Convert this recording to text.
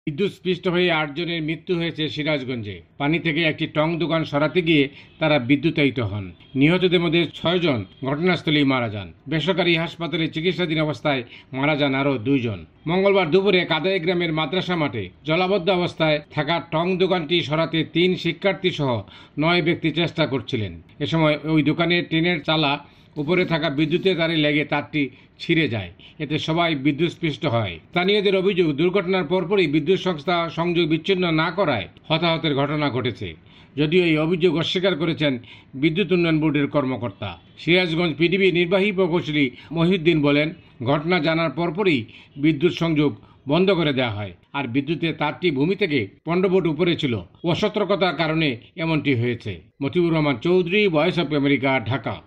বিদ্যুৎস্পৃষ্ট হয়ে ৮ জনের মৃত্যু হয়েছে সিরাজগঞ্জে। পানি থেকে একটি টং দোকান সরাতে গিয়ে তারা বিদ্যুতায়িত হন। নিহতদের মধ্যে ৬ জন ঘটনাস্থলেই মারা যান। বেসরকারি হাসপাতালে চিকিৎসাধীন অবস্থায় মারা যান আরও ২ জন। মঙ্গলবার দুপুরে কাদাই গ্রামের মাদ্রাসা মাঠে জলাবদ্ধ অবস্থায় থাকা টং দোকানটি সরাতে ৩ শিক্ষার্থী সহ ৯ ব্যক্তি চেষ্টা করছিলেন। এ সময় ওই দোকানের টিনের চালা উপরে থাকা বিদ্যুতের তারে লেগে তারটি ছিঁড়ে যায়। এতে সবাই বিদ্যুৎস্পৃষ্ট হয়। স্থানীয়দের অভিযোগ, দুর্ঘটনার পরপরই বিদ্যুৎ সংস্থা সংযোগ বিচ্ছিন্ন না করায় হতাহতের ঘটনা ঘটেছে। যদিও এই অভিযোগ অস্বীকার করেছেন বিদ্যুৎ উন্নয়ন বোর্ডের কর্মকর্তা। সিরাজগঞ্জ পিডিবি নির্বাহী প্রকৌশলী মহিউদ্দিন বলেন, ঘটনা জানার পরপরই বিদ্যুৎ সংযোগ বন্ধ করে দেওয়া হয়। আর বিদ্যুতের তারটি ভূমি থেকে ১৫ ফুট উপরে ছিল। অসতর্কতার কারণে এমনটি হয়েছে। Motiur Rahman Chowdhury, Voice of America, Dhaka.